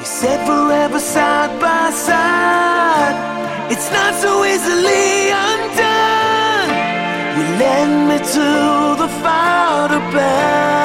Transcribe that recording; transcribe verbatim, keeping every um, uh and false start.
said forever side by side. It's not so easily undone. You led me to the fire to burn.